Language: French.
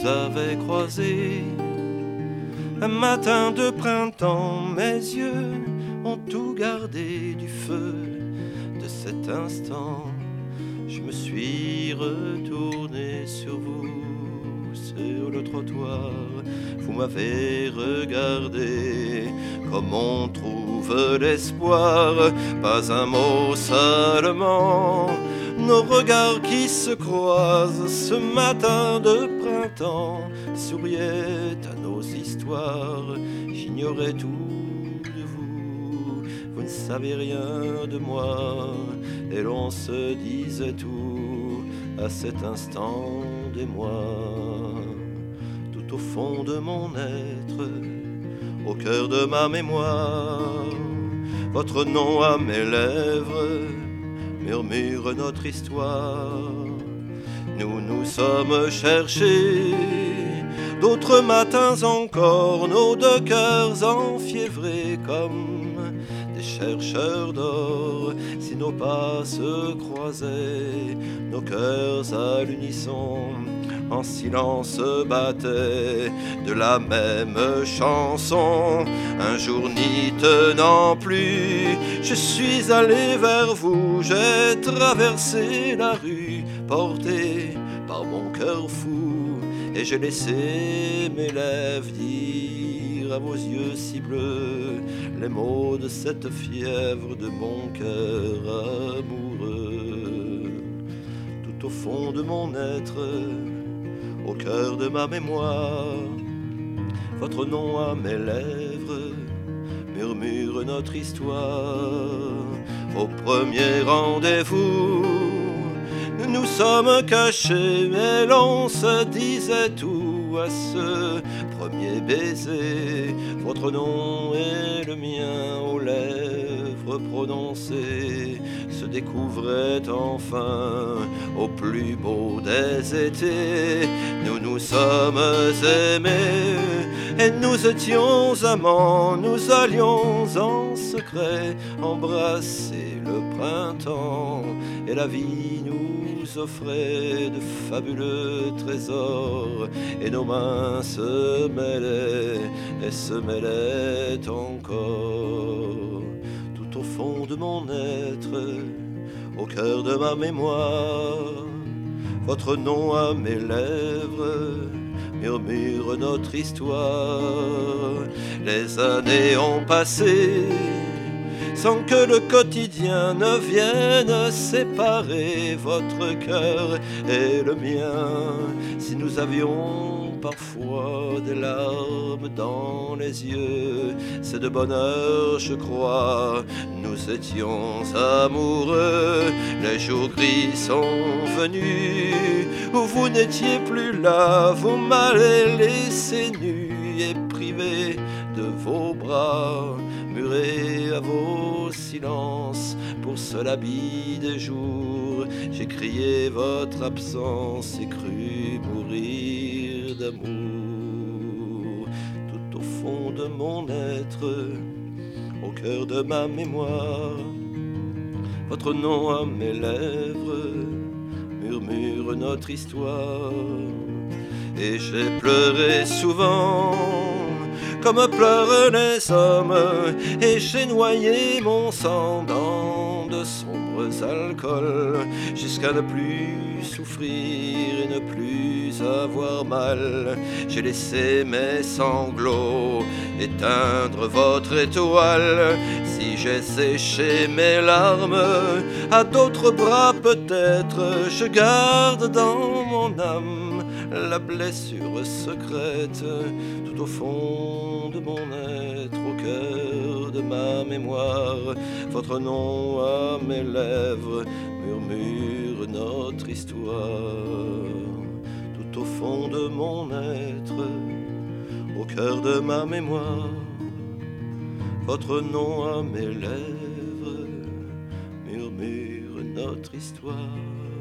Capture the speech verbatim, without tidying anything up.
avait croisés. Un matin de printemps, mes yeux ont tout gardé du feu de cet instant. Je me suis retourné sur vous, sur le trottoir. Vous m'avez regardé comme on trouve l'espoir. Pas un mot seulement, nos regards qui se croisent. Ce matin de printemps souriait à nos histoires. J'ignorais tout de vous, vous ne savez rien de moi. Et l'on se disait tout à cet instant des mois. Tout au fond de mon être, au cœur de ma mémoire, votre nom à mes lèvres murmure notre histoire. Nous nous sommes cherchés, d'autres matins encore, nos deux cœurs enfiévrés comme des chercheurs d'or. Si nos pas se croisaient, nos cœurs à l'unisson en silence battaient de la même chanson. Un jour n'y tenant plus, je suis allé vers vous, j'ai traversé la rue, porté par mon cœur fou, et j'ai laissé mes lèvres dire à vos yeux si bleus les mots de cette fièvre de mon cœur amoureux. Tout au fond de mon être, au cœur de ma mémoire, votre nom à mes lèvres murmure notre histoire. Au premier rendez-vous, nous sommes cachés, mais l'on se disait tout à ce premier baiser. Votre nom et le mien aux lèvres prononcées se découvraient enfin au plus beau des étés. Nous nous sommes aimés et nous étions amants. Nous allions en secret embrasser le printemps, et la vie nous offrait de fabuleux trésors, et nos mains se mêlaient et se mêlaient encore. Tout au fond de mon être, au cœur de ma mémoire, votre nom à mes lèvres murmure notre histoire. Les années ont passé sans que le quotidien ne vienne séparer votre cœur et le mien. Si nous avions parfois des larmes dans les yeux, c'est de bonheur, je crois, nous étions amoureux. Les jours gris sont venus où vous n'étiez plus là, vous m'avez laissé nu et privé de vos bras, muré à vos silences. Pour seul habit des jours, j'ai crié votre absence et cru mourir d'amour. Tout au fond de mon être, au cœur de ma mémoire, votre nom à mes lèvres murmure notre histoire. Et j'ai pleuré souvent comme pleurent les hommes, et j'ai noyé mon sang dans de sombres alcools, jusqu'à ne plus souffrir et ne plus avoir mal. J'ai laissé mes sanglots éteindre votre étoile. Si j'ai séché mes larmes à d'autres bras, peut-être je garde dans mon âme la blessure secrète. Tout au fond de mon être, au cœur de ma mémoire, votre nom à mes lèvres murmure notre histoire. Tout au fond de mon être, au cœur de ma mémoire, votre nom à mes lèvres murmure notre histoire.